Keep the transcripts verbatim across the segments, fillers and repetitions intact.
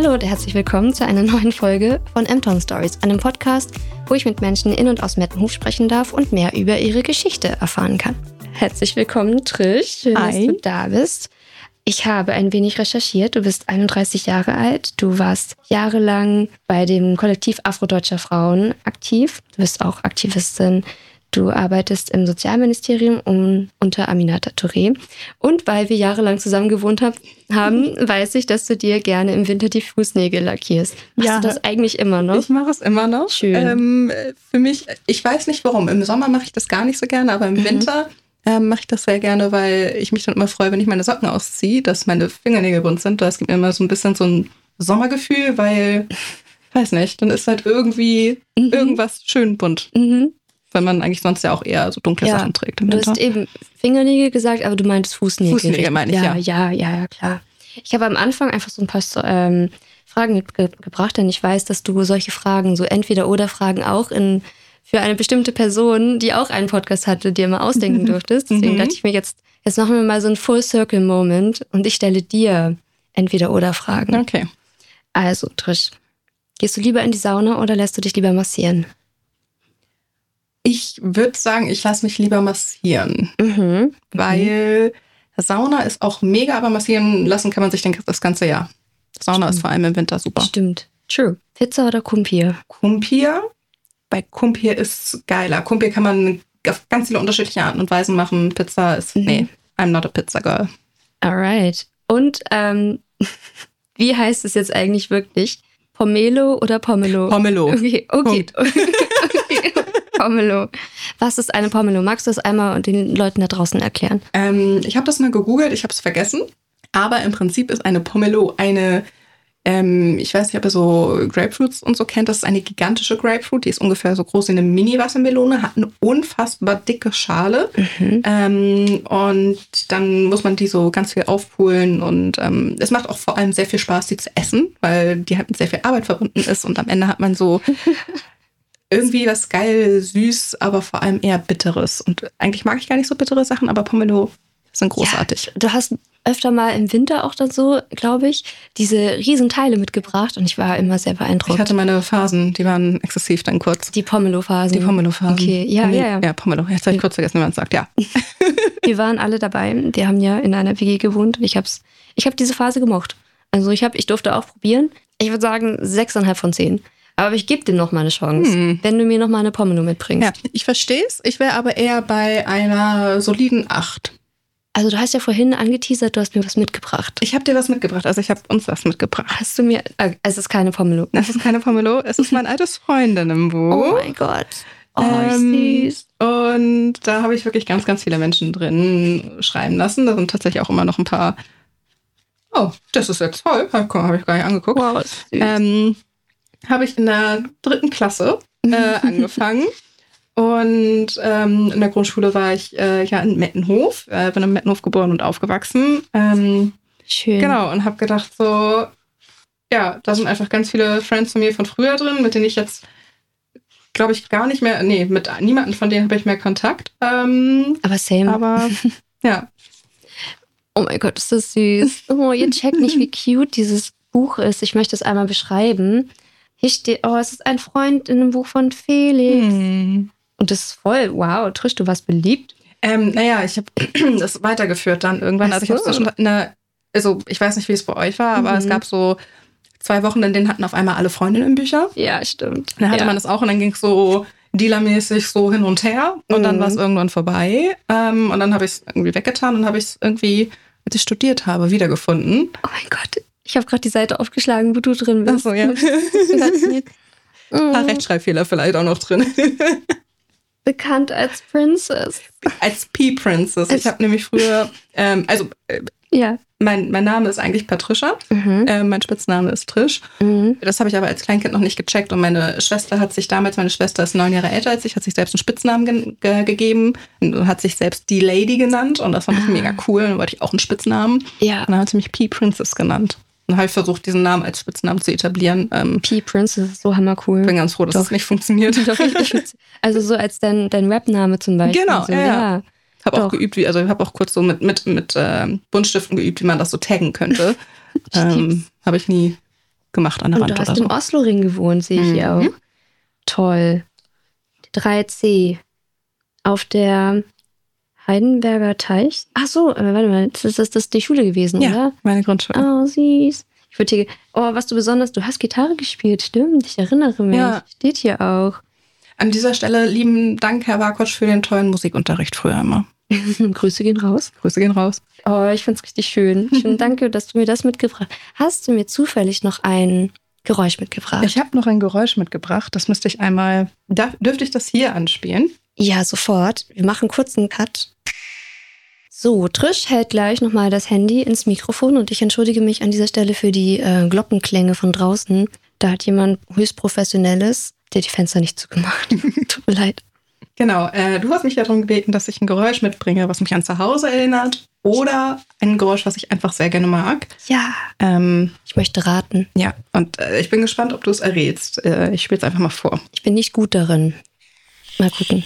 Hallo und herzlich willkommen zu einer neuen Folge von M-Town Stories, einem Podcast, wo ich mit Menschen in und aus Mettenhof sprechen darf und mehr über ihre Geschichte erfahren kann. Herzlich willkommen, Trish. Schön, Hi. dass du da bist. Ich habe ein wenig recherchiert. Du bist einunddreißig Jahre alt. Du warst jahrelang bei dem Kollektiv Afrodeutscher Frauen aktiv. Du bist auch Aktivistin. Du arbeitest im Sozialministerium um, unter Aminata Touré. Und weil wir jahrelang zusammen gewohnt hab, haben, weiß ich, dass du dir gerne im Winter die Fußnägel lackierst. Machst Ja, du das eigentlich immer noch? Ich mache es immer noch. Schön. Ähm, für mich, ich weiß nicht warum. Im Sommer mache ich das gar nicht so gerne, aber im Mhm. Winter ähm, mache ich das sehr gerne, weil ich mich dann immer freue, wenn ich meine Socken ausziehe, dass meine Fingernägel bunt sind. Das gibt mir immer so ein bisschen so ein Sommergefühl, weil, weiß nicht, dann ist halt irgendwie Mhm. irgendwas schön bunt. Mhm. Weil man eigentlich sonst ja auch eher so dunkle Ja, Sachen trägt im Du Winter. hast eben Fingernägel gesagt, aber du meintest Fußnägel. Fußnägel richtig? meine ich, ja. Ja, ja, ja, klar. Ich habe am Anfang einfach so ein paar ähm, Fragen mitgebracht, denn ich weiß, dass du solche Fragen, so Entweder-Oder-Fragen auch in, für eine bestimmte Person, die auch einen Podcast hatte, dir mal ausdenken durftest. Deswegen Mhm. dachte ich mir, jetzt, jetzt machen wir mal so einen Full-Circle-Moment und ich stelle dir Entweder-Oder-Fragen. Okay. Also, Trish, gehst du lieber in die Sauna oder lässt du dich lieber massieren? Ich würde sagen, ich lasse mich lieber massieren. Mhm. Weil Sauna ist auch mega, aber massieren lassen kann man sich den, das ganze Jahr. Sauna Stimmt. ist vor allem im Winter super. Stimmt. True. Pizza oder Kumpir? Kumpir, bei Kumpir ist geiler. Kumpir kann man auf ganz viele unterschiedliche Arten und Weisen machen. Pizza ist, Mhm. nee, I'm not a pizza girl. Alright. Und ähm, wie heißt es jetzt eigentlich wirklich? Pomelo oder Pomelo? Pomelo. Okay, okay. Punkt. okay. Pomelo. Was ist eine Pomelo? Magst du das einmal den Leuten da draußen erklären? Ähm, ich habe das mal gegoogelt, ich habe es vergessen. Aber im Prinzip ist eine Pomelo eine, ähm, ich weiß nicht, ob ihr so Grapefruits und so kennt, das ist eine gigantische Grapefruit, die ist ungefähr so groß wie eine Mini-Wassermelone, hat eine unfassbar dicke Schale. Mhm. Ähm, und dann muss man die so ganz viel aufpulen und ähm, es macht auch vor allem sehr viel Spaß, die zu essen, weil die halt mit sehr viel Arbeit verbunden ist und am Ende hat man so irgendwie was geil, süß, aber vor allem eher Bitteres. Und eigentlich mag ich gar nicht so bittere Sachen, aber Pomelo sind großartig. Ja, du hast öfter mal im Winter auch dann so, glaube ich, diese riesen Teile mitgebracht und ich war immer sehr beeindruckt. Ich hatte meine Phasen, die waren exzessiv dann kurz. die Pomelo-Phasen. Die Pomelo-Phasen. Okay, ja, Pomelo. ja, ja. Ja, Pomelo. Jetzt habe ich kurz vergessen, wie man es sagt, ja. Wir waren alle dabei. Wir haben ja in einer W G gewohnt und ich hab's, ich habe diese Phase gemocht. Also ich habe, ich durfte auch probieren. Ich würde sagen sechseinhalb von zehn. Aber ich gebe dir noch mal eine Chance, Hm. wenn du mir noch mal eine Pomelo mitbringst. Ja, ich verstehe es. Ich wäre aber eher bei einer soliden acht. Also du hast ja vorhin angeteasert, du hast mir was mitgebracht. Ich habe dir was mitgebracht. Also ich habe uns was mitgebracht. Hast du mir, äh, es ist keine Pomelo. Das ist keine Pomelo. Es ist mein altes Freundinnenbuch. Oh mein Gott. Oh, Ähm, süß. Und da habe ich wirklich ganz, ganz viele Menschen drin schreiben lassen. Da sind tatsächlich auch immer noch ein paar. Oh, das ist jetzt voll. Habe hab ich gar nicht angeguckt. Wow, süß. Ähm, habe ich in der dritten Klasse äh, angefangen. Und ähm, in der Grundschule war ich äh, ja in Mettenhof. Äh, bin in Mettenhof geboren und aufgewachsen. Ähm, Schön. Genau, und habe gedacht so, ja, da sind einfach ganz viele Friends von mir von früher drin, mit denen ich jetzt, glaube ich, gar nicht mehr, nee, mit niemandem von denen habe ich mehr Kontakt. Ähm, Aber same. aber ja, Oh mein Gott, ist das süß. Oh, ihr checkt nicht, wie cute dieses Buch ist. Ich möchte es einmal beschreiben. Hier steht, oh, es ist ein Freund in einem Buch von Felix. hm. Und das ist voll, wow, Trish, du warst beliebt. ähm, naja, ich habe das weitergeführt dann irgendwann. Ach Also ich habe so. schon in der, also ich weiß nicht, wie es bei euch war, aber Mhm. es gab so zwei Wochen, in denen hatten auf einmal alle Freundinnen Bücher. Ja, stimmt. Dann hatte ja. man das auch und dann ging es so dealermäßig so hin und her und dann Mhm. war es irgendwann vorbei. Ähm, und dann habe ich es irgendwie weggetan und habe ich es irgendwie, als ich studiert habe, wiedergefunden. Oh mein Gott, ich habe gerade die Seite aufgeschlagen, wo du drin bist. Ach so, ja. Ein paar Mhm. Rechtschreibfehler vielleicht auch noch drin. Bekannt als Princess. Als P-Princess. Ich habe nämlich früher, ähm, also äh, Ja. mein, mein Name ist eigentlich Patricia. Mhm. Äh, mein Spitzname ist Trish. Mhm. Das habe ich aber als Kleinkind noch nicht gecheckt und meine Schwester hat sich damals, meine Schwester ist neun Jahre älter als ich, hat sich selbst einen Spitznamen ge ge gegeben und hat sich selbst die Lady genannt und das fand ich Ah. mega cool. Dann wollte ich auch einen Spitznamen Ja. und dann hat sie mich P-Princess genannt. Dann habe ich versucht, diesen Namen als Spitznamen zu etablieren. Ähm, P-Princess ist so hammercool. bin ganz froh, dass Doch. das nicht funktioniert. Doch, ich, ich find's- also so als dein, dein Rap-Name zum Beispiel. Genau, so, ja, ja. Habe auch Doch. geübt, wie, also ich habe auch kurz so mit, mit, mit ähm, Buntstiften geübt, wie man das so taggen könnte. Ich lieb's. ähm, habe ich nie gemacht an der Und Wand du hast oder so. im Oslo-Ring gewohnt, sehe ich Mhm. hier auch. Toll. drei C. Auf der Heidenberger Teich. Ach so, äh, warte mal, das ist, das ist die Schule gewesen, Ja, oder? meine Grundschule. Oh, süß. Ich würde hier, oh, was du besonders, du hast Gitarre gespielt, stimmt, ich erinnere mich. Ja. Steht hier auch. An dieser Stelle lieben Dank, Herr Warkotsch, für den tollen Musikunterricht früher immer. Grüße gehen raus. Grüße gehen raus. Oh, ich find's richtig schön. Schön, danke, dass du mir das mitgebracht hast. Hast du mir zufällig noch ein Geräusch mitgebracht? Ich habe noch ein Geräusch mitgebracht. Das müsste ich einmal. Darf, dürfte ich das hier anspielen? Ja, sofort. Wir machen kurz einen Cut. So, Trish hält gleich nochmal das Handy ins Mikrofon und ich entschuldige mich an dieser Stelle für die äh, Glockenklänge von draußen. Da hat jemand höchst Professionelles, der die Fenster nicht zugemacht. Tut mir leid. Genau, äh, du hast mich ja darum gebeten, dass ich ein Geräusch mitbringe, was mich an zu Hause erinnert. Oder ein Geräusch, was ich einfach sehr gerne mag. Ja, Ähm, ich möchte raten. ja, und äh, ich bin gespannt, ob du es errätst. Äh, ich spiele es einfach mal vor. Ich bin nicht gut darin. Mal gucken.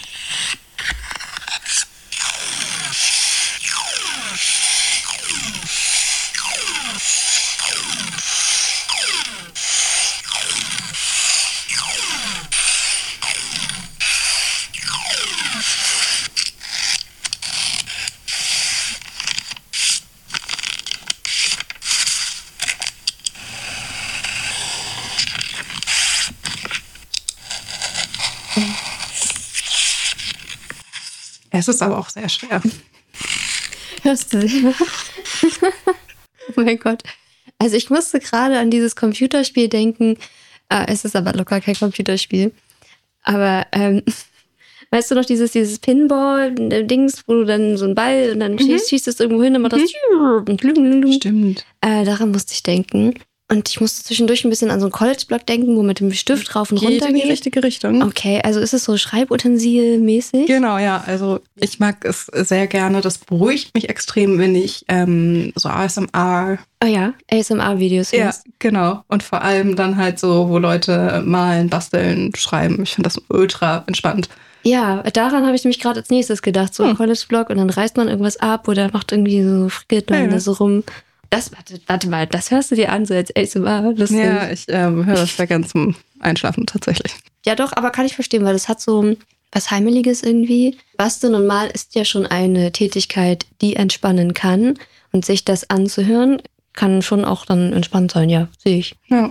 Es ist aber auch sehr schwer. Hörst du sie? Oh mein Gott. Also ich musste gerade an dieses Computerspiel denken. Ah, es ist aber locker kein Computerspiel. Aber ähm, weißt du noch, dieses, dieses Pinball-Dings, wo du dann so einen Ball und dann Mhm. schießt, schießt es irgendwo hin und macht das und glüng, glüng, glüng. Stimmt. Äh, daran musste ich denken. Und ich musste zwischendurch ein bisschen an so einen College-Block denken, wo mit dem Stift rauf und Geht runter in die geht. richtige Richtung. Okay, also ist es so Schreibutensil-mäßig? Genau, ja. Also ich mag es sehr gerne. Das beruhigt mich extrem, wenn ich ähm, so A S M R. Oh ja, A S M R-Videos. Ja, genau. Und vor allem dann halt so, wo Leute malen, basteln, schreiben. Ich finde das ultra entspannt. Ja, daran habe ich nämlich gerade als nächstes gedacht. So ein Hm. College-Blog und dann reißt man irgendwas ab oder macht irgendwie so, frickelt man Ja, ja. da so rum. Das, warte, warte mal, das hörst du dir an, so als A S M R. Lustig. Ja, ich ähm, höre das sehr gern zum Einschlafen tatsächlich. Ja, doch, aber kann ich verstehen, weil das hat so was Heimeliges irgendwie. Basteln und Malen ist ja schon eine Tätigkeit, die entspannen kann. Und sich das anzuhören, kann schon auch dann entspannt sein, ja, sehe ich. Ja.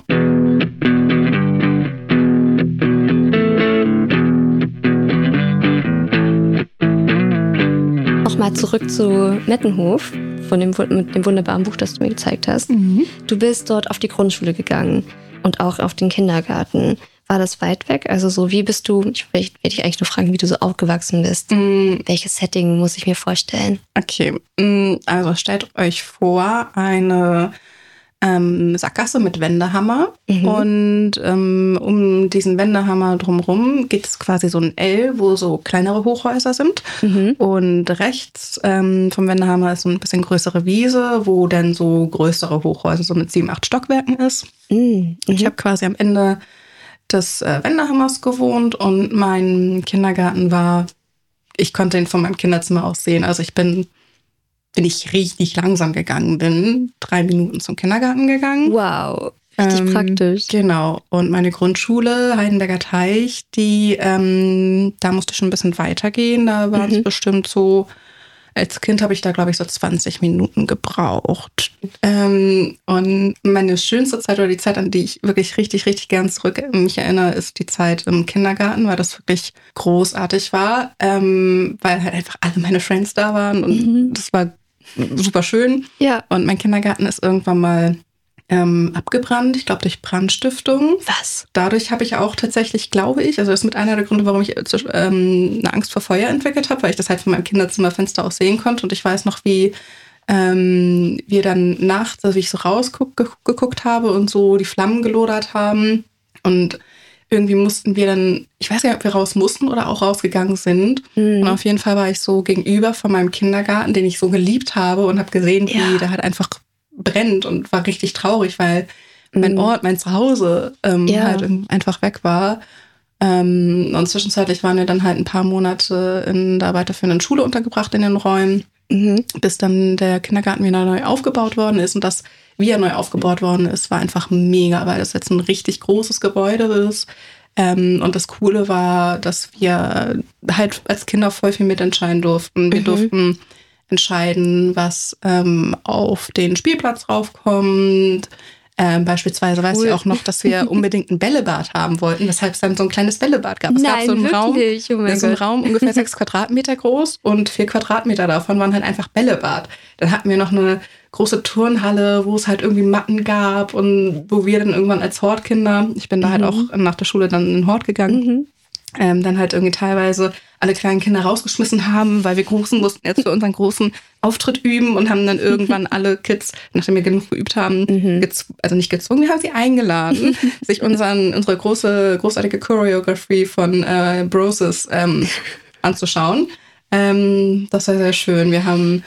Nochmal zurück zu Mettenhof, von dem, mit dem wunderbaren Buch, das du mir gezeigt hast. Mhm. Du bist dort auf die Grundschule gegangen und auch auf den Kindergarten. War das weit weg? Also so, wie bist du, ich werde dich eigentlich nur fragen, wie du so aufgewachsen bist. Mm, Welches Setting muss ich mir vorstellen? Okay, mm, also stellt euch vor, eine ähm, Sackgasse mit Wendehammer. Mhm. Und ähm, um diesen Wendehammer drumherum geht es quasi so ein L, wo so kleinere Hochhäuser sind. Mhm. Und rechts ähm, vom Wendehammer ist so ein bisschen größere Wiese, wo dann so größere Hochhäuser, so mit sieben, acht Stockwerken ist. Mhm. Ich habe quasi am Ende des äh, Wendehammers gewohnt und mein Kindergarten war, ich konnte ihn von meinem Kinderzimmer aus sehen. Also ich bin, bin ich richtig langsam gegangen bin, drei Minuten zum Kindergarten gegangen. Wow, richtig Ähm, praktisch. Genau. Und meine Grundschule, Heidenberger Teich, die, ähm, da musste ich schon ein bisschen weitergehen. Da war es Mhm. bestimmt so, als Kind habe ich da, glaube ich, so zwanzig Minuten gebraucht. Ähm, und meine schönste Zeit oder die Zeit, an die ich wirklich richtig, richtig gern zurück mich erinnere, ist die Zeit im Kindergarten, weil das wirklich großartig war, ähm, weil halt einfach alle meine Friends da waren und Mhm. das war super schön. Ja. Und mein Kindergarten ist irgendwann mal ähm, abgebrannt, ich glaube durch Brandstiftung. Was? Dadurch habe ich auch tatsächlich, glaube ich, also das ist mit einer der Gründe, warum ich ähm, eine Angst vor Feuer entwickelt habe, weil ich das halt von meinem Kinderzimmerfenster aus sehen konnte. Und ich weiß noch, wie ähm, wir dann nachts, also wie ich so rausgeguckt habe und so die Flammen gelodert haben. Und irgendwie mussten wir dann, ich weiß nicht, ob wir raus mussten oder auch rausgegangen sind. Mhm. Und auf jeden Fall war ich so gegenüber von meinem Kindergarten, den ich so geliebt habe und habe gesehen, wie Ja. der halt einfach brennt und war richtig traurig, weil mein Mhm. Ort, mein Zuhause ähm, Ja. halt einfach weg war. Ähm, und zwischenzeitlich waren wir dann halt ein paar Monate in der weiterführenden Schule untergebracht in den Räumen. Mhm. bis dann der Kindergarten wieder neu aufgebaut worden ist. Und das, wie er neu aufgebaut worden ist, war einfach mega, weil das jetzt ein richtig großes Gebäude ist. Ähm, und das Coole war, dass wir halt als Kinder voll viel mitentscheiden durften. Wir Mhm. durften entscheiden, was ähm, auf den Spielplatz raufkommt. Ähm, beispielsweise weiß Cool. ich auch noch, dass wir unbedingt ein Bällebad haben wollten, weshalb es dann so ein kleines Bällebad gab. Es gab Nein, so einen Raum, wirklich? Oh mein so einen Gott. Raum ungefähr sechs Quadratmeter groß und vier Quadratmeter davon waren halt einfach Bällebad. Dann hatten wir noch eine große Turnhalle, wo es halt irgendwie Matten gab und wo wir dann irgendwann als Hortkinder, ich bin da halt Mhm. auch nach der Schule dann in den Hort gegangen, Mhm. ähm, dann halt irgendwie teilweise alle kleinen Kinder rausgeschmissen haben, weil wir Großen mussten jetzt für unseren großen Auftritt üben und haben dann irgendwann alle Kids, nachdem wir genug geübt haben, Mhm. gezw- also nicht gezwungen, wir haben sie eingeladen, sich unseren, unsere große, großartige Choreography von äh, Broses ähm, anzuschauen. Ähm, das war sehr schön. Wir haben,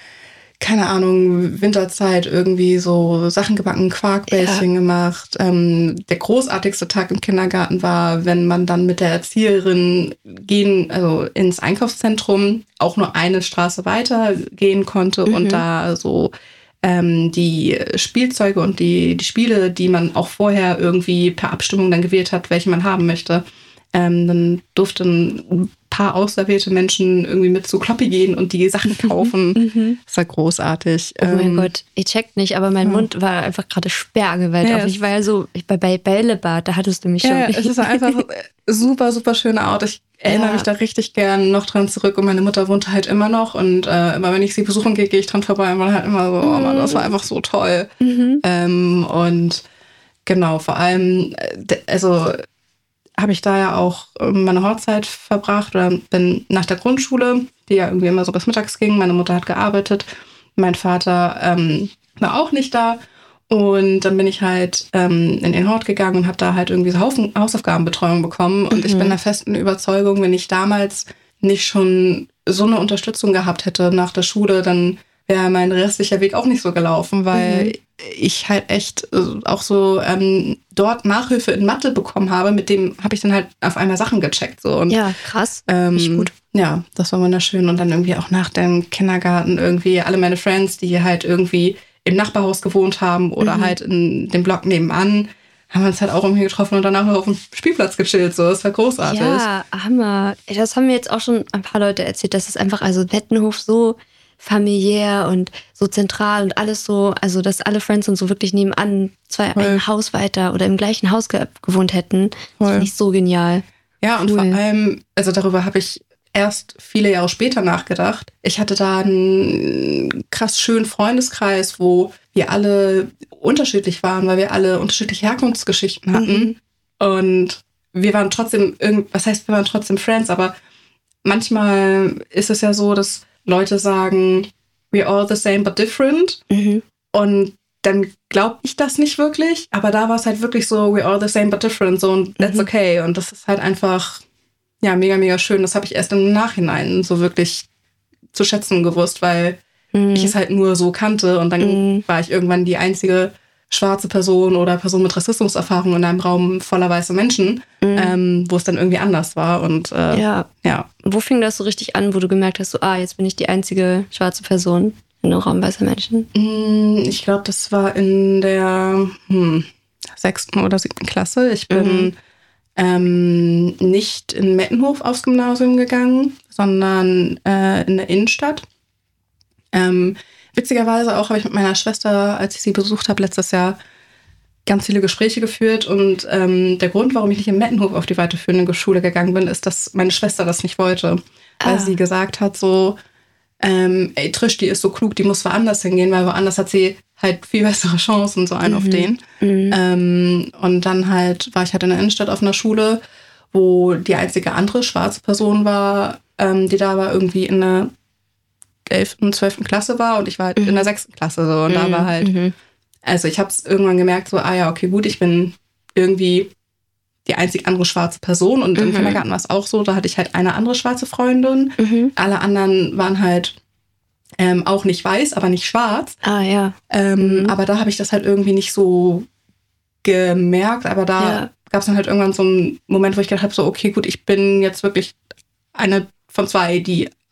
keine Ahnung, Winterzeit irgendwie so Sachen gebacken, Quarkbällchen gemacht. Ähm, der großartigste Tag im Kindergarten war, wenn man dann mit der Erzieherin gehen, also ins Einkaufszentrum, auch nur eine Straße weiter gehen konnte Mhm. und da so ähm, die Spielzeuge und die, die Spiele, die man auch vorher irgendwie per Abstimmung dann gewählt hat, welche man haben möchte, ähm, dann durften ein paar auserwählte Menschen irgendwie mit zu Kloppi gehen und die Sachen kaufen. Mhm. Das war großartig. Oh mein Ähm, Gott, ich check nicht, aber mein ja. Mund war einfach gerade sperrgewalt Ja, auf. Ich war ja so, ich war bei Bällebad, da hattest du mich Ja, schon. es ist einfach super, super schöner Ort. Ich erinnere Ja. mich da richtig gern noch dran zurück und meine Mutter wohnte halt immer noch und äh, immer wenn ich sie besuchen gehe, gehe ich dran vorbei und war halt immer so, oh Mann, das war einfach so toll. Mhm. Ähm, und genau, vor allem, äh, de- also habe ich da ja auch ähm, meine Hochzeit verbracht oder bin nach der Grundschule, die ja irgendwie immer so bis mittags ging. Meine Mutter hat gearbeitet, mein Vater ähm, war auch nicht da. Und dann bin ich halt ähm, in den Hort gegangen und habe da halt irgendwie so Haufen Hausaufgabenbetreuung bekommen. Und ich bin der festen Überzeugung, wenn ich damals nicht schon so eine Unterstützung gehabt hätte nach der Schule, dann wäre mein restlicher Weg auch nicht so gelaufen, weil Mhm. ich halt echt äh, auch so ähm, dort Nachhilfe in Mathe bekommen habe. Mit dem habe ich dann halt auf einmal Sachen gecheckt. So. Und, Ja, krass. ähm, Richtig gut. Ja, das war wunderschön. Und dann irgendwie auch nach dem Kindergarten irgendwie alle meine Friends, die halt irgendwie im Nachbarhaus gewohnt haben oder Mhm. halt in dem Block nebenan, haben wir uns halt auch irgendwie getroffen und danach noch auf dem Spielplatz gechillt. So, das war großartig. Ja, Hammer. Das haben mir jetzt auch schon ein paar Leute erzählt, dass es einfach, also Wettenhof so familiär und so zentral und alles so, also dass alle Friends und so wirklich nebenan zwei Voll. ein Haus weiter oder im gleichen Haus ge gewohnt hätten. Das Voll. finde ich so genial. Ja, und Cool. vor allem, also darüber habe ich erst viele Jahre später nachgedacht. Ich hatte da einen krass schönen Freundeskreis, wo wir alle unterschiedlich waren, weil wir alle unterschiedliche Herkunftsgeschichten hatten. Mhm. Und wir waren trotzdem, irgend, was heißt, wir waren trotzdem Friends, aber manchmal ist es ja so, dass Leute sagen, we're all the same but different. Mhm. Und dann glaube ich das nicht wirklich. Aber da war es halt wirklich so, we're all the same but different. So, und that's Mhm. okay. Und das ist halt einfach, ja, mega, mega schön. Das habe ich erst im Nachhinein so wirklich zu schätzen gewusst, weil Mhm. ich es halt nur so kannte. Und dann Mhm. war ich irgendwann die einzige schwarze Person oder Person mit Rassismuserfahrung in einem Raum voller weiße Menschen, Mhm. ähm, wo es dann irgendwie anders war. Und äh, ja. Ja. Wo fing das so richtig an, wo du gemerkt hast, so, ah, jetzt bin ich die einzige schwarze Person in einem Raum weißer Menschen? Mm, Ich glaube, das war in der hm, sechsten oder siebten Klasse. Ich bin Mhm. ähm, nicht in Mettenhof aufs Gymnasium gegangen, sondern äh, in der Innenstadt. Ähm, witzigerweise auch habe ich mit meiner Schwester, als ich sie besucht habe letztes Jahr, ganz viele Gespräche geführt. Und ähm, der Grund, warum ich nicht in Mettenhof auf die weiterführende Schule gegangen bin, ist, dass meine Schwester das nicht wollte. Weil Ah. sie gesagt hat so, ähm, ey, Trish, die ist so klug, die muss woanders hingehen, weil woanders hat sie halt viel bessere Chancen, so einen auf den. Mhm. Ähm, und dann halt war ich halt in der Innenstadt auf einer Schule, wo die einzige andere schwarze Person war, ähm, die da war, irgendwie in der elften, zwölften Klasse war und ich war halt in der sechsten Klasse so und da war halt, Mhm. also ich habe es irgendwann gemerkt, so, ah ja, okay, gut, ich bin irgendwie die einzig andere schwarze Person und im Mhm. Kindergarten war es auch so, da hatte ich halt eine andere schwarze Freundin, Mhm. alle anderen waren halt ähm, auch nicht weiß, aber nicht schwarz. Ah, ja. Ähm, Mhm. Aber da habe ich das halt irgendwie nicht so gemerkt. Aber da Ja. gab es dann halt irgendwann so einen Moment, wo ich gedacht habe, so, okay, gut, ich bin jetzt wirklich eine von zwei, die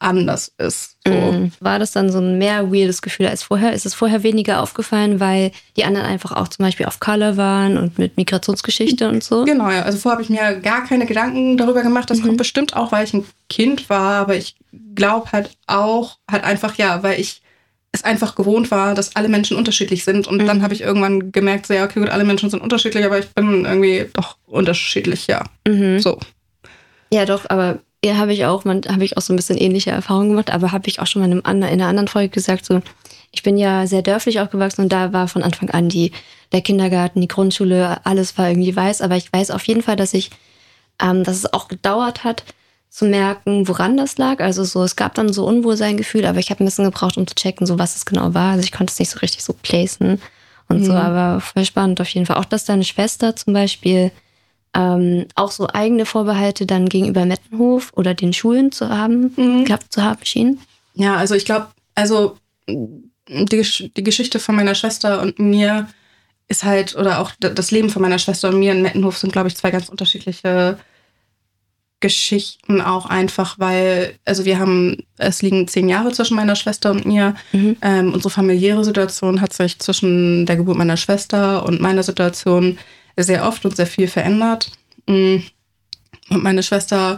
anders ist. So. Mhm. War das dann so ein mehr weirdes Gefühl als vorher? Ist es vorher weniger aufgefallen, weil die anderen einfach auch zum Beispiel auf Color waren und mit Migrationsgeschichte und so? Genau, ja. Also vorher habe ich mir gar keine Gedanken darüber gemacht. Das mhm. kommt bestimmt auch, weil ich ein Kind war. Aber ich glaube halt auch, halt einfach, ja, weil ich es einfach gewohnt war, dass alle Menschen unterschiedlich sind. Und mhm. dann habe ich irgendwann gemerkt, so, ja, okay, gut, alle Menschen sind unterschiedlich, aber ich bin irgendwie doch unterschiedlich, ja. Mhm. So. Ja, doch, aber ja, habe ich auch, man habe ich auch so ein bisschen ähnliche Erfahrungen gemacht, aber habe ich auch schon mal in, einem anderen, in einer anderen Folge gesagt, so, ich bin ja sehr dörflich aufgewachsen und da war von Anfang an die, der Kindergarten, die Grundschule, alles war irgendwie weiß, aber ich weiß auf jeden Fall, dass ich, ähm, dass es auch gedauert hat, zu merken, woran das lag. Also so, es gab dann so Unwohlseingefühl, aber ich habe ein bisschen gebraucht, um zu checken, so was es genau war. Also ich konnte es nicht so richtig so placen und mhm. so, aber voll spannend auf jeden Fall. Auch, dass deine Schwester zum Beispiel Ähm, auch so eigene Vorbehalte dann gegenüber Mettenhof oder den Schulen zu haben, mhm. gehabt zu haben schien? Ja, also ich glaube, also die, die Geschichte von meiner Schwester und mir ist halt, oder auch das Leben von meiner Schwester und mir in Mettenhof sind, glaube ich, zwei ganz unterschiedliche Geschichten auch einfach, weil, also wir haben, es liegen zehn Jahre zwischen meiner Schwester und mir. Mhm. Ähm, unsere familiäre Situation hat sich zwischen der Geburt meiner Schwester und meiner Situation sehr oft und sehr viel verändert. Und meine Schwester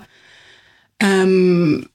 ähm,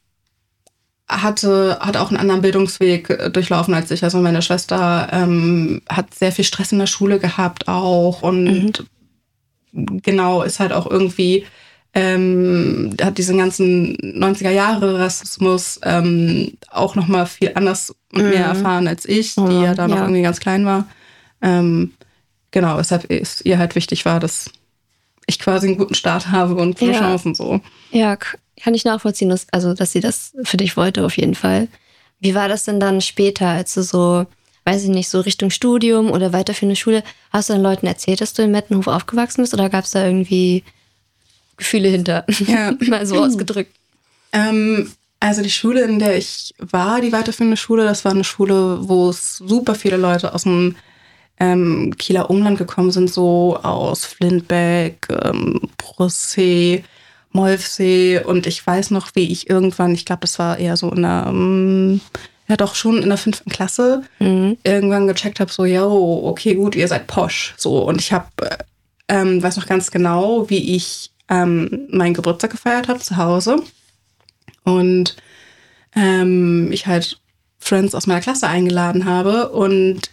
hatte, hat auch einen anderen Bildungsweg durchlaufen als ich. Also meine Schwester ähm, hat sehr viel Stress in der Schule gehabt auch und mhm. genau, ist halt auch irgendwie, ähm, hat diesen ganzen neunziger-Jahre-Rassismus ähm, auch nochmal viel anders und mhm. mehr erfahren als ich, die ja, ja da noch ja. irgendwie ganz klein war. Ähm, Genau, weshalb es ihr halt wichtig war, dass ich quasi einen guten Start habe und gute ja. Chancen so. Ja, kann ich nachvollziehen, dass, also, dass sie das für dich wollte auf jeden Fall. Wie war das denn dann später, als du so, weiß ich nicht, so Richtung Studium oder weiterführende Schule, hast du den Leuten erzählt, dass du in Mettenhof aufgewachsen bist oder gab es da irgendwie Gefühle hinter? Ja. Mal so ausgedrückt. Ähm, also die Schule, in der ich war, die weiterführende Schule, das war eine Schule, wo es super viele Leute aus dem Ähm, Kieler Umland gekommen sind, so aus Flintbeck, ähm, Brüssee, Molfsee und ich weiß noch, wie ich irgendwann, ich glaube, das war eher so in der, ähm, ja doch schon in der fünften Klasse, mhm. irgendwann gecheckt habe, so, yo, okay, gut, ihr seid posch, so und ich habe, ähm, weiß noch ganz genau, wie ich ähm, meinen Geburtstag gefeiert habe zu Hause und ähm, ich halt Friends aus meiner Klasse eingeladen habe und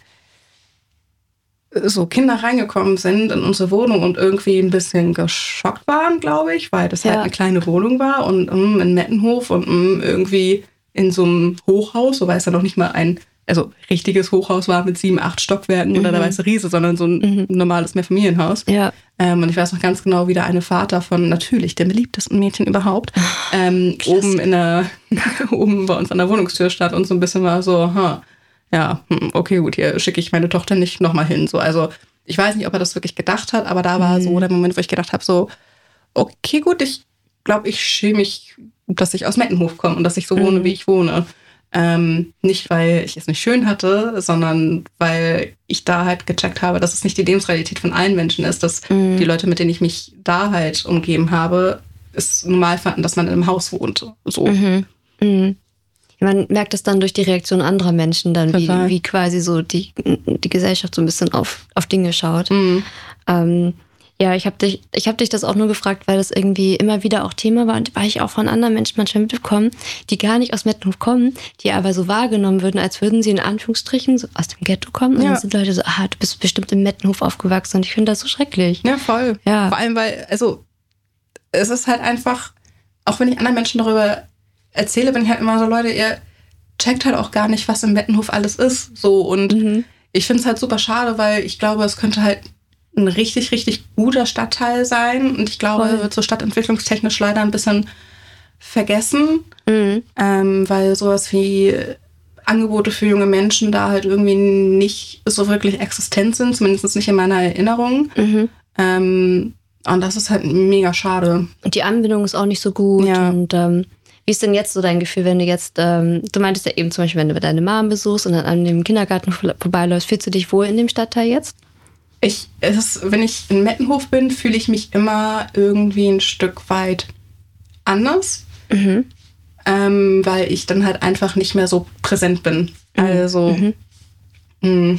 so Kinder reingekommen sind in unsere Wohnung und irgendwie ein bisschen geschockt waren, glaube ich, weil das ja. halt eine kleine Wohnung war und um, in Mettenhof und um, irgendwie in so einem Hochhaus, wobei es ja noch nicht mal ein also richtiges Hochhaus war mit sieben, acht Stockwerken mhm. oder der Weiße Riese, sondern so ein mhm. normales Mehrfamilienhaus. Ja. Ähm, und ich weiß noch ganz genau, wie der eine Vater von natürlich dem beliebtesten Mädchen überhaupt ähm, oben in der oben bei uns an der Wohnungstür stand und so ein bisschen war so, ha, ja, okay, gut, hier schicke ich meine Tochter nicht nochmal hin. So, also ich weiß nicht, ob er das wirklich gedacht hat, aber da war mhm. so der Moment, wo ich gedacht habe, so, okay, gut, ich glaube, ich schäme mich, dass ich aus Mettenhof komme und dass ich so wohne, mhm. wie ich wohne. Ähm, nicht, weil ich es nicht schön hatte, sondern weil ich da halt gecheckt habe, dass es nicht die Lebensrealität von allen Menschen ist, dass mhm. die Leute, mit denen ich mich da halt umgeben habe, es normal fanden, dass man in einem Haus wohnt. So. Mhm. Mhm. Man merkt es dann durch die Reaktion anderer Menschen dann, wie, wie quasi so die, die Gesellschaft so ein bisschen auf, auf Dinge schaut. Mhm. Ähm, ja, ich habe dich, ich hab dich das auch nur gefragt, weil das irgendwie immer wieder auch Thema war und weil ich auch von anderen Menschen manchmal mitbekommen, die gar nicht aus Mettenhof kommen, die aber so wahrgenommen würden, als würden sie in Anführungsstrichen so aus dem Ghetto kommen. Und ja. dann sind Leute so, ah, du bist bestimmt im Mettenhof aufgewachsen und ich finde das so schrecklich. Ja, voll. Ja. Vor allem, weil, also es ist halt einfach, auch wenn ich anderen Menschen darüber erzähle, bin ich halt immer so, Leute, ihr checkt halt auch gar nicht, was im Mettenhof alles ist. So und mhm. ich finde es halt super schade, weil ich glaube, es könnte halt ein richtig, richtig guter Stadtteil sein. Und ich glaube, er wird so stadtentwicklungstechnisch leider ein bisschen vergessen, mhm. ähm, weil sowas wie Angebote für junge Menschen da halt irgendwie nicht so wirklich existent sind, zumindest nicht in meiner Erinnerung. Mhm. Ähm, und das ist halt mega schade. Und die Anbindung ist auch nicht so gut. Ja. Und ähm, wie ist denn jetzt so dein Gefühl, wenn du jetzt, ähm, du meintest ja eben zum Beispiel, wenn du deine Mom besuchst und dann an dem Kindergarten vorbeiläufst, fühlst du dich wohl in dem Stadtteil jetzt? Ich, es ist, wenn ich in Mettenhof bin, fühle ich mich immer irgendwie ein Stück weit anders. Mhm. ähm, weil ich dann halt einfach nicht mehr so präsent bin. Also Mhm. mh,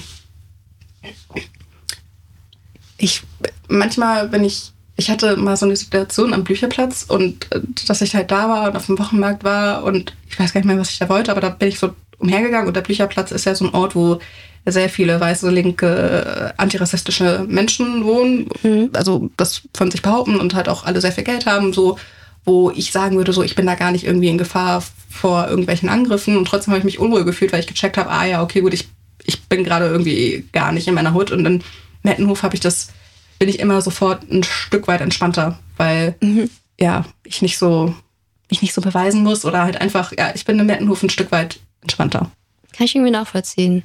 ich manchmal, wenn ich ich hatte mal so eine Situation am Blücherplatz und äh, dass ich halt da war und auf dem Wochenmarkt war und ich weiß gar nicht mehr, was ich da wollte, aber da bin ich so umhergegangen und der Blücherplatz ist ja so ein Ort, wo sehr viele weiße, linke, äh, antirassistische Menschen wohnen, Mhm. also das von sich behaupten und halt auch alle sehr viel Geld haben, so, wo ich sagen würde, so, ich bin da gar nicht irgendwie in Gefahr vor irgendwelchen Angriffen und trotzdem habe ich mich unwohl gefühlt, weil ich gecheckt habe, ah ja, okay, gut, ich, ich bin gerade irgendwie gar nicht in meiner Hut und in Mettenhof habe ich das, bin ich immer sofort ein Stück weit entspannter, weil Mhm. ja, ich nicht so, mich nicht so beweisen muss oder halt einfach, ja, ich bin in Mettenhof ein Stück weit entspannter. Kann ich irgendwie nachvollziehen.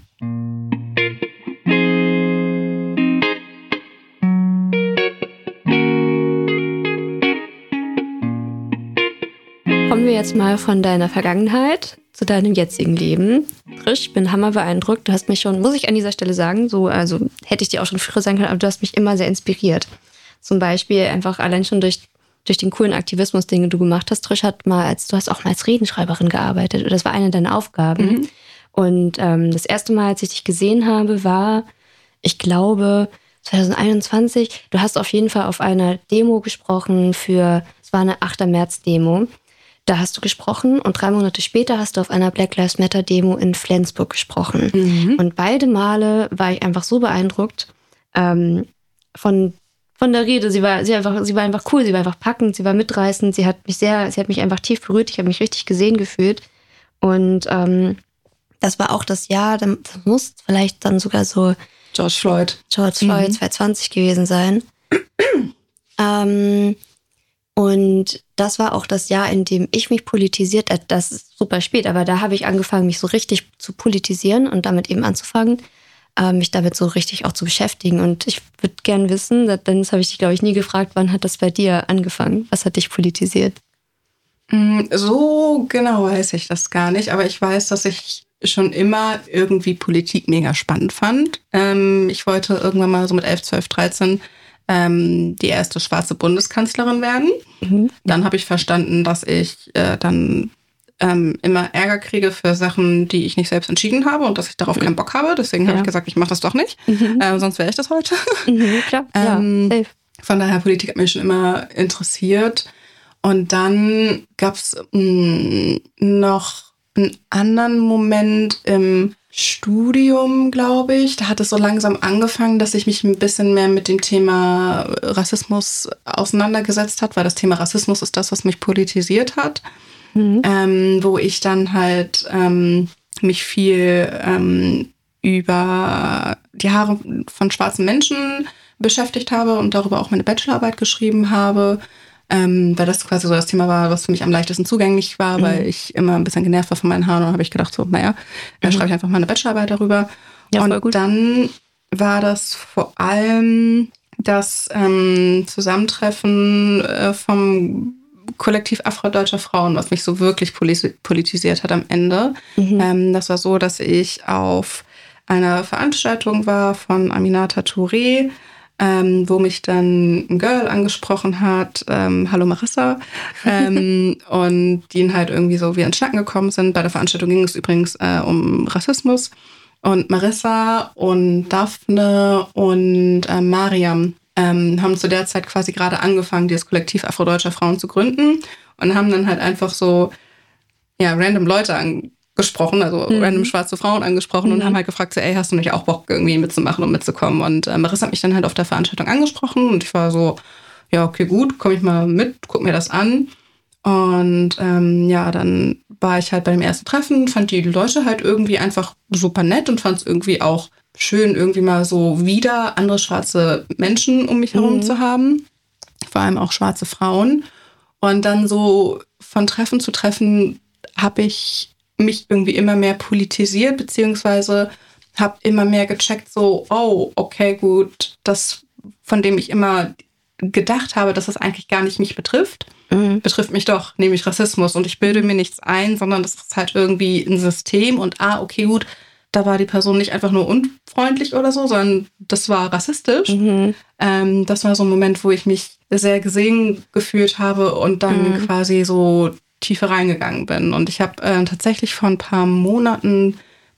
Kommen wir jetzt mal von deiner Vergangenheit zu deinem jetzigen Leben. Trish, ich bin hammer beeindruckt. Du hast mich schon, muss ich an dieser Stelle sagen, so, also hätte ich dir auch schon früher sagen können, aber du hast mich immer sehr inspiriert. Zum Beispiel einfach allein schon durch, durch den coolen Aktivismus, den du gemacht hast. Trish hat mal als, du hast auch mal als Redenschreiberin gearbeitet. Das war eine deiner Aufgaben. Mhm. Und ähm, das erste Mal, als ich dich gesehen habe, war, ich glaube, zwanzig einundzwanzig. Du hast auf jeden Fall auf einer Demo gesprochen für, es war eine achter März-Demo. Da hast du gesprochen und drei Monate später hast du auf einer Black Lives Matter Demo in Flensburg gesprochen. Mhm. Und beide Male war ich einfach so beeindruckt ähm, von, von der Rede. Sie war, sie, einfach, sie war einfach cool, sie war einfach packend, sie war mitreißend, sie hat mich sehr, sie hat mich einfach tief berührt, ich habe mich richtig gesehen gefühlt. Und ähm, das war auch das Jahr, das muss vielleicht dann sogar so George Floyd. George Floyd Mhm. zwanzig zwanzig gewesen sein. ähm, und das war auch das Jahr, in dem ich mich politisiert habe. Das ist super spät, aber da habe ich angefangen, mich so richtig zu politisieren und damit eben anzufangen, äh, mich damit so richtig auch zu beschäftigen. Und ich würde gerne wissen, denn das habe ich dich, glaube ich, nie gefragt, wann hat das bei dir angefangen? Was hat dich politisiert? So genau weiß ich das gar nicht, aber ich weiß, dass ich schon immer irgendwie Politik mega spannend fand. Ähm, ich wollte irgendwann mal so mit elf, zwölf, dreizehn ähm, die erste schwarze Bundeskanzlerin werden. Mhm. Dann habe ich verstanden, dass ich äh, dann ähm, immer Ärger kriege für Sachen, die ich nicht selbst entschieden habe und dass ich darauf keinen Bock habe. Deswegen habe Ja. ich gesagt, ich mache das doch nicht. Mhm. Ähm, sonst wäre ich das heute. Mhm, klar, Ähm, ja, safe. Von daher, Politik hat mich schon immer interessiert. Und dann gab es noch einen anderen Moment im Studium, glaube ich. Da hat es so langsam angefangen, dass ich mich ein bisschen mehr mit dem Thema Rassismus auseinandergesetzt habe, weil das Thema Rassismus ist das, was mich politisiert hat. Mhm. Ähm, wo ich dann halt ähm, mich viel ähm, über die Haare von schwarzen Menschen beschäftigt habe und darüber auch meine Bachelorarbeit geschrieben habe, ähm, weil das quasi so das Thema war, was für mich am leichtesten zugänglich war, Mhm. weil ich immer ein bisschen genervt war von meinen Haaren und habe ich gedacht so, naja, dann Mhm. schreibe ich einfach mal eine Bachelorarbeit darüber. Ja, voll und gut. dann war das vor allem das ähm, Zusammentreffen äh, vom Kollektiv afrodeutscher Frauen, was mich so wirklich polis- politisiert hat am Ende. Mhm. Ähm, das war so, dass ich auf einer Veranstaltung war von Aminata Touré, ähm, wo mich dann ein Girl angesprochen hat, ähm, hallo Marissa, ähm, und die ihn halt irgendwie so wie ins Schnacken gekommen sind. Bei der Veranstaltung ging es übrigens äh, um Rassismus. Und Marissa und Daphne und äh, Mariam ähm, haben zu der Zeit quasi gerade angefangen, dieses Kollektiv afrodeutscher Frauen zu gründen und haben dann halt einfach so ja, random Leute angesprochen, also Mhm. random schwarze Frauen angesprochen und Mhm. haben halt gefragt, so, ey, hast du nicht auch Bock, irgendwie mitzumachen und mitzukommen? Und äh, Marissa hat mich dann halt auf der Veranstaltung angesprochen und ich war so, ja, okay, gut, komme ich mal mit, guck mir das an. Und ähm, ja, dann war ich halt bei dem ersten Treffen, fand die Leute halt irgendwie einfach super nett und fand es irgendwie auch schön, irgendwie mal so wieder andere schwarze Menschen um mich herum Mhm. zu haben. Vor allem auch schwarze Frauen. Und dann so von Treffen zu Treffen habe ich mich irgendwie immer mehr politisiert, beziehungsweise habe immer mehr gecheckt, so, oh, okay, gut, das, von dem ich immer gedacht habe, dass es eigentlich gar nicht mich betrifft, Mhm. betrifft mich doch, nämlich Rassismus. Und ich bilde mir nichts ein, sondern das ist halt irgendwie ein System. Und ah, okay, gut, da war die Person nicht einfach nur unfreundlich oder so, sondern das war rassistisch. Mhm. Ähm, das war so ein Moment, wo ich mich sehr gesehen gefühlt habe und dann Mhm. quasi so tiefer reingegangen bin. Und ich habe äh, tatsächlich vor ein paar Monaten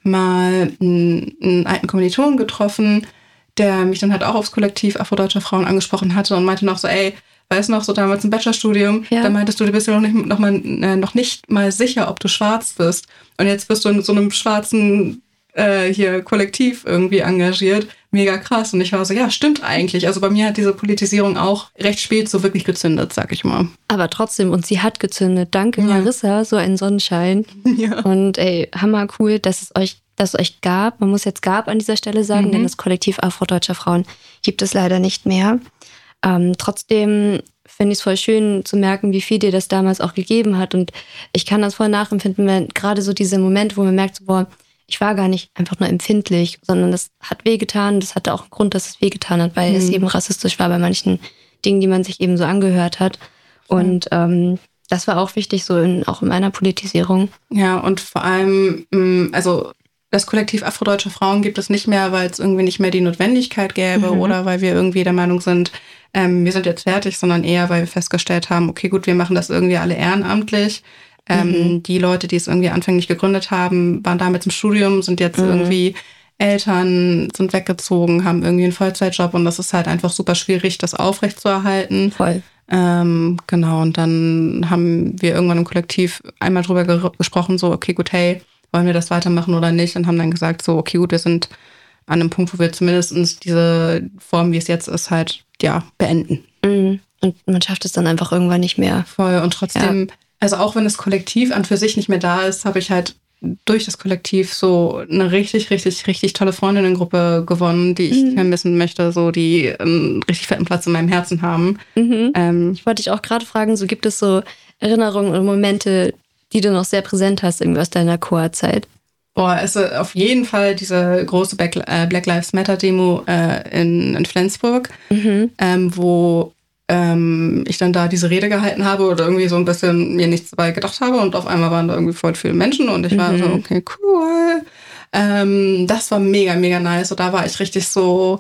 mal einen, einen alten Kommilitonen getroffen, der mich dann halt auch aufs Kollektiv afrodeutscher Frauen angesprochen hatte und meinte noch so, ey, weißt du noch, so damals im Bachelorstudium, ja. da meintest du, du bist ja noch nicht, noch, mal, äh, noch nicht mal sicher, ob du schwarz bist. Und jetzt bist du in so einem schwarzen äh, hier Kollektiv irgendwie engagiert. Mega krass. Und ich war so, ja, stimmt eigentlich. Also bei mir hat diese Politisierung auch recht spät so wirklich gezündet, sag ich mal. Aber trotzdem, und sie hat gezündet. Danke, ja. Marissa, so ein Sonnenschein. Ja. Und ey, hammer cool, dass es euch dass es euch gab. Man muss jetzt gab an dieser Stelle sagen, mhm. denn das Kollektiv afrodeutscher Frauen gibt es leider nicht mehr. Ähm, trotzdem finde ich es voll schön zu merken, wie viel dir das damals auch gegeben hat. Und ich kann das voll nachempfinden, wenn gerade so diese Momente, wo man merkt, so, boah, ich war gar nicht einfach nur empfindlich, sondern das hat wehgetan. Das hatte auch einen Grund, dass es wehgetan hat, weil mhm. es eben rassistisch war bei manchen Dingen, die man sich eben so angehört hat. Und ähm, das war auch wichtig, so in, auch in meiner Politisierung. Ja, und vor allem, also das Kollektiv afrodeutsche Frauen gibt es nicht mehr, weil es irgendwie nicht mehr die Notwendigkeit gäbe mhm. oder weil wir irgendwie der Meinung sind, ähm, wir sind jetzt fertig, sondern eher, weil wir festgestellt haben, okay, gut, wir machen das irgendwie alle ehrenamtlich. Ähm, mhm. Die Leute, die es irgendwie anfänglich gegründet haben, waren damals im Studium, sind jetzt mhm. irgendwie Eltern, sind weggezogen, haben irgendwie einen Vollzeitjob und das ist halt einfach super schwierig, das aufrechtzuerhalten. Voll. Ähm, genau, und dann haben wir irgendwann im Kollektiv einmal drüber ge- gesprochen, so, okay, gut, hey, wollen wir das weitermachen oder nicht? Und haben dann gesagt, so, okay, gut, wir sind an einem Punkt, wo wir zumindest diese Form, wie es jetzt ist, halt, ja, beenden. Mhm. Und man schafft es dann einfach irgendwann nicht mehr. Voll. Und trotzdem, ja. also auch wenn das Kollektiv an für sich nicht mehr da ist, habe ich halt durch das Kollektiv so eine richtig, richtig, richtig tolle Freundinnengruppe gewonnen, die ich mhm. vermissen möchte, so die einen richtig fetten Platz in meinem Herzen haben. Mhm. Ähm, ich wollte dich auch gerade fragen, so gibt es so Erinnerungen oder Momente, die du noch sehr präsent hast, irgendwie aus deiner Chor-Zeit? Boah, es ist auf jeden Fall diese große Black, äh, Black Lives Matter Demo äh, in, in Flensburg, mhm. ähm, wo ähm, ich dann da diese Rede gehalten habe oder irgendwie so ein bisschen mir nichts dabei gedacht habe und auf einmal waren da irgendwie voll viele Menschen und ich war mhm. so, okay, cool. Ähm, das war mega, mega nice. Und da war ich richtig so,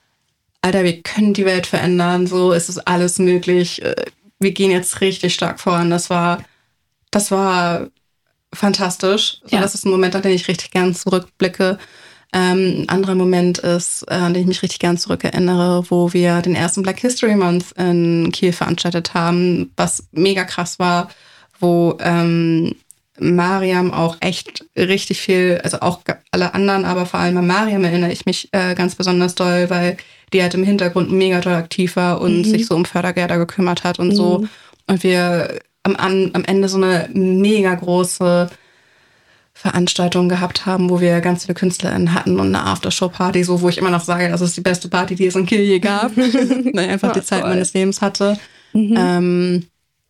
Alter, wir können die Welt verändern, so, es ist alles möglich. Wir gehen jetzt richtig stark voran. Das war Das war fantastisch. Ja. Das ist ein Moment, an den ich richtig gern zurückblicke. Ähm, ein anderer Moment ist, äh, an den ich mich richtig gern zurückerinnere, wo wir den ersten Black History Month in Kiel veranstaltet haben, was mega krass war, wo ähm, Mariam auch echt richtig viel, also auch alle anderen, aber vor allem an Mariam erinnere ich mich äh, ganz besonders doll, weil die halt im Hintergrund mega doll aktiv war und mhm. sich so um Fördergelder gekümmert hat und mhm. so. Und wir Am, am Ende so eine mega große Veranstaltung gehabt haben, wo wir ganz viele KünstlerInnen hatten und eine Aftershow-Party, so wo ich immer noch sage, das ist die beste Party, die es in Kiel je gab. Weil ich einfach oh, die Zeit toll. meines Lebens hatte. Mhm. Ähm,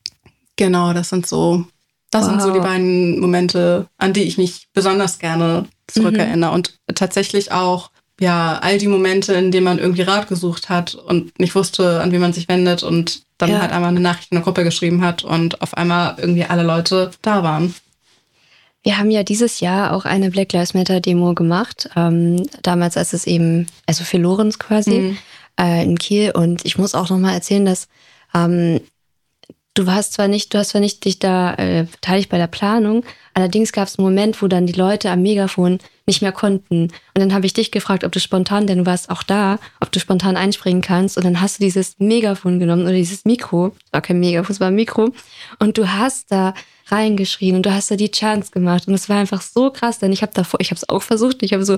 genau, das sind so, das wow. sind so die beiden Momente, an die ich mich besonders gerne zurückerinnere. Mhm. Und tatsächlich auch ja, all die Momente, in denen man irgendwie Rat gesucht hat und nicht wusste, an wen man sich wendet und dann ja. halt einmal eine Nachricht in der Gruppe geschrieben hat und auf einmal irgendwie alle Leute da waren. Wir haben ja dieses Jahr auch eine Black Lives Matter Demo gemacht, ähm, damals als es eben, also für Lorenz quasi, mhm. äh, in Kiel. Und ich muss auch nochmal erzählen, dass ähm, du warst zwar nicht, du hast zwar nicht dich da äh, beteiligt bei der Planung, allerdings gab es einen Moment, wo dann die Leute am Megafon nicht mehr konnten. Und dann habe ich dich gefragt, ob du spontan, denn du warst auch da, ob du spontan einspringen kannst. Und dann hast du dieses Megafon genommen oder dieses Mikro. Es war kein Megafon, es war ein Mikro. Und du hast da reingeschrien und du hast da die Chants gemacht. Und es war einfach so krass, denn ich habe davor, ich habe es auch versucht, ich habe so,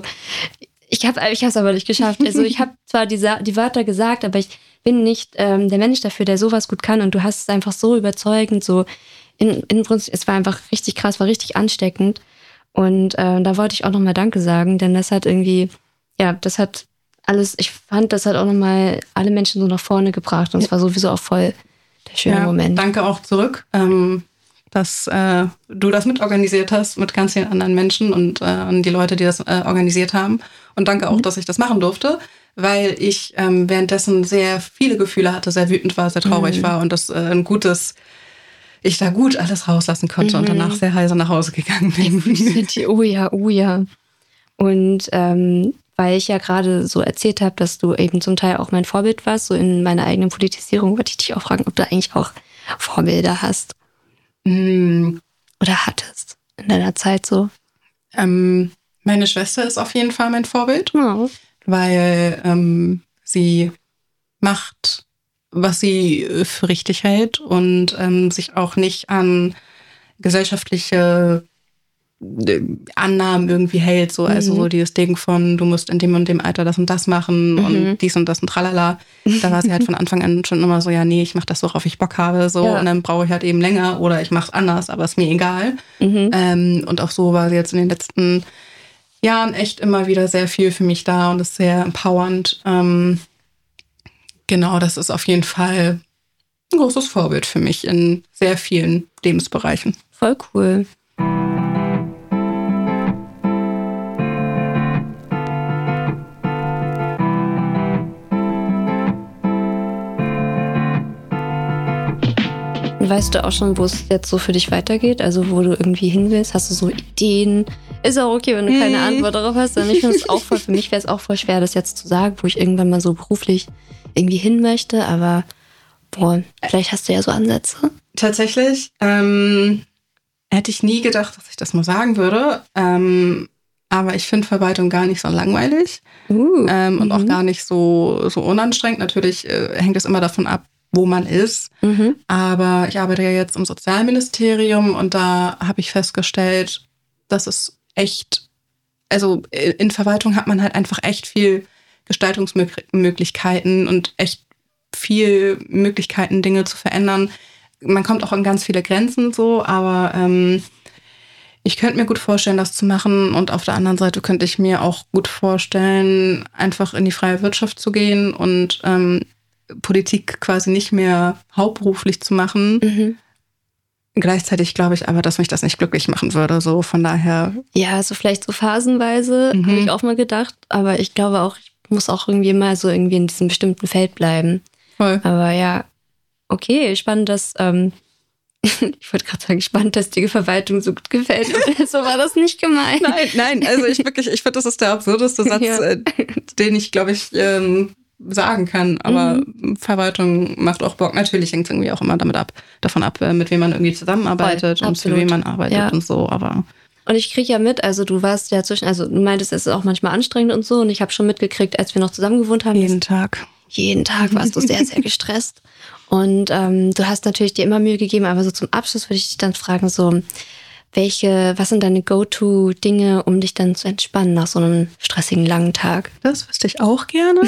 ich habe ich es aber nicht geschafft. Also ich habe zwar die, die Wörter gesagt, aber ich bin nicht ähm, der Mensch dafür, der sowas gut kann. Und du hast es einfach so überzeugend, so in, in es war einfach richtig krass, war richtig ansteckend. Und äh, da wollte ich auch nochmal Danke sagen, denn das hat irgendwie, ja, das hat alles, ich fand, das hat auch nochmal alle Menschen so nach vorne gebracht und es war sowieso auch voll der schöne ja, Moment. Danke auch zurück, ähm, dass äh, du das mitorganisiert hast mit ganz vielen anderen Menschen und äh, an die Leute, die das äh, organisiert haben. Und danke auch, mhm. dass ich das machen durfte, weil ich ähm, währenddessen sehr viele Gefühle hatte, sehr wütend war, sehr traurig mhm. war und das äh, ein gutes ich da gut alles rauslassen konnte mhm. und danach sehr heiser nach Hause gegangen bin. Oh ja, oh ja. Und ähm, weil ich ja gerade so erzählt habe, dass du eben zum Teil auch mein Vorbild warst, so in meiner eigenen Politisierung, wollte ich dich auch fragen, ob du eigentlich auch Vorbilder hast. Mm, Oder hattest in deiner Zeit so? ähm, meine Schwester ist auf jeden Fall mein Vorbild, Oh. weil ähm, sie macht, was sie für richtig hält und ähm, sich auch nicht an gesellschaftliche äh, Annahmen irgendwie hält. So. Also Mhm. so dieses Ding von, du musst in dem und dem Alter das und das machen Mhm. und dies und das und tralala. Da war sie halt von Anfang an schon immer so, ja, nee, ich mache das, worauf ich Bock habe. So. Ja. Und dann brauche ich halt eben länger oder ich mache es anders, aber ist mir egal. Mhm. Ähm, und auch so war sie jetzt in den letzten Jahren echt immer wieder sehr viel für mich da und ist sehr empowernd. Ähm, genau, das ist auf jeden Fall ein großes Vorbild für mich in sehr vielen Lebensbereichen. Voll cool. Weißt du auch schon, wo es jetzt so für dich weitergeht? Also wo du irgendwie hin willst? Hast du so Ideen? Ist auch okay, wenn du keine Mhm. Antwort darauf hast. Denn ich finde es auch voll, für mich wäre es auch voll schwer, das jetzt zu sagen, wo ich irgendwann mal so beruflich irgendwie hin möchte. Aber boah, vielleicht hast du ja so Ansätze. Tatsächlich ähm, hätte ich nie gedacht, dass ich das mal sagen würde. Ähm, aber ich finde Verwaltung gar nicht so langweilig Uh, ähm, und mhm. auch gar nicht so, so unanstrengend. Natürlich äh, hängt es immer davon ab, wo man ist. Mhm. Aber ich arbeite ja jetzt im Sozialministerium und da habe ich festgestellt, dass es echt, also in Verwaltung hat man halt einfach echt viel Gestaltungsmöglichkeiten und echt viel Möglichkeiten, Dinge zu verändern. Man kommt auch an ganz viele Grenzen so, aber ähm, ich könnte mir gut vorstellen, das zu machen. Und auf der anderen Seite könnte ich mir auch gut vorstellen, einfach in die freie Wirtschaft zu gehen und ähm, Politik quasi nicht mehr hauptberuflich zu machen. Mhm. Gleichzeitig glaube ich aber, dass mich das nicht glücklich machen würde. So von daher. Ja, also vielleicht so phasenweise, Mhm. habe ich auch mal gedacht. Aber ich glaube auch, ich muss auch irgendwie mal so irgendwie in diesem bestimmten Feld bleiben. Voll. Aber ja, okay, spannend, dass, ähm, ich wollte gerade sagen, spannend, dass die Verwaltung so gut gefällt. So war das nicht gemeint. Nein, nein, also ich wirklich, ich finde, das ist der absurdeste Satz, Ja. äh, den ich, glaube ich, ähm, sagen kann. Aber Mhm. Verwaltung macht auch Bock. Natürlich hängt es irgendwie auch immer damit ab, davon ab, äh, mit wem man irgendwie zusammenarbeitet Voll, und für absolut. wen man arbeitet Ja. und so. Aber Und ich kriege ja mit, also du warst ja zwischen, also du meintest, es ist auch manchmal anstrengend und so. Und ich habe schon mitgekriegt, als wir noch zusammen gewohnt haben, jeden Tag. jeden Tag warst du sehr, sehr gestresst. Und ähm, du hast natürlich dir immer Mühe gegeben, aber so zum Abschluss würde ich dich dann fragen, so, welche, was sind deine Go-To-Dinge, um dich dann zu entspannen nach so einem stressigen, langen Tag? Das wüsste ich auch gerne.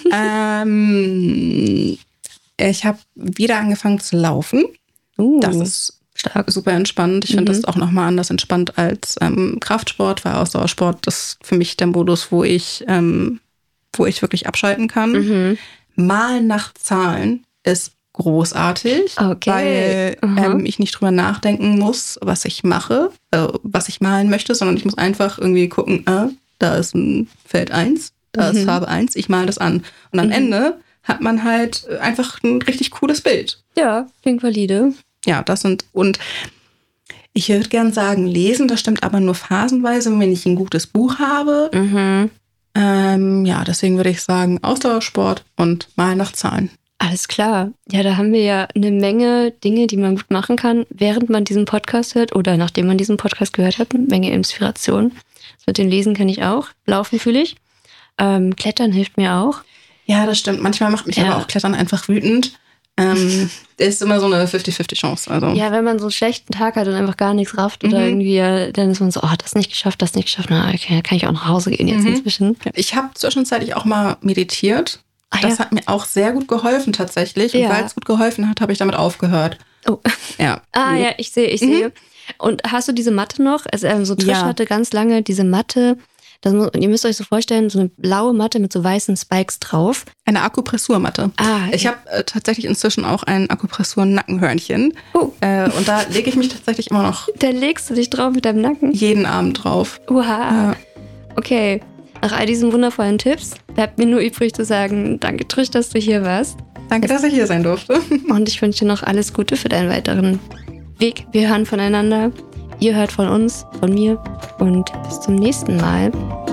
ähm, ich habe wieder angefangen zu laufen. Uh, Das ist stark. super entspannt. Ich finde Mhm. das auch nochmal anders entspannt als ähm, Kraftsport, weil Ausdauersport ist für mich der Modus, wo ich, ähm, wo ich wirklich abschalten kann. Mhm. Malen nach Zahlen ist großartig, Okay. weil Aha. ähm, ich nicht drüber nachdenken muss, was ich mache, äh, was ich malen möchte, sondern ich muss einfach irgendwie gucken, äh, da ist ein Feld eins, da Mhm. ist Farbe eins, ich male das an. Und am Mhm. Ende hat man halt einfach ein richtig cooles Bild. Ja, klingt valide. Ja, das sind, und ich würde gern sagen, lesen, das stimmt aber nur phasenweise, wenn ich ein gutes Buch habe. Mhm. Ähm, ja, deswegen würde ich sagen, Ausdauersport und Malen nach Zahlen. Alles klar. Ja, da haben wir ja eine Menge Dinge, die man gut machen kann, während man diesen Podcast hört oder nachdem man diesen Podcast gehört hat. Eine Menge Inspiration. Das mit dem Lesen kenne ich auch. Laufen fühle ich. Ähm, Klettern hilft mir auch. Ja, das stimmt. Manchmal macht mich Ja. aber auch Klettern einfach wütend. Ähm, ist immer so eine fünfzig fünfzig Chance. Also. Ja, wenn man so einen schlechten Tag hat und einfach gar nichts rafft oder Mhm. irgendwie, ja, dann ist man so, oh, das nicht geschafft, das nicht geschafft. Na, okay, kann ich auch nach Hause gehen jetzt Mhm. inzwischen. Ich habe zwischenzeitlich auch mal meditiert. Ah, Das ja. hat mir auch sehr gut geholfen tatsächlich. Und Ja. weil es gut geholfen hat, habe ich damit aufgehört. Oh. Ja. Ah ja, ich sehe, ich Mhm. sehe. Und hast du diese Matte noch? Also ähm, so Trish Ja. hatte ganz lange diese Matte. Das muss, ihr müsst euch so vorstellen, so eine blaue Matte mit so weißen Spikes drauf. Eine Akupressurmatte. Ah, Ich ja. habe äh, tatsächlich inzwischen auch ein Akupressur-Nackenhörnchen. Oh. Äh, und da lege ich mich tatsächlich immer noch Da legst du dich drauf mit deinem Nacken. jeden Abend drauf. Uha. Ja. Okay. Nach all diesen wundervollen Tipps bleibt mir nur übrig zu sagen, danke Trish, dass du hier warst. Danke, dass ich hier sein durfte. Und ich wünsche dir noch alles Gute für deinen weiteren Weg. Wir hören voneinander. Ihr hört von uns, von mir. Und bis zum nächsten Mal.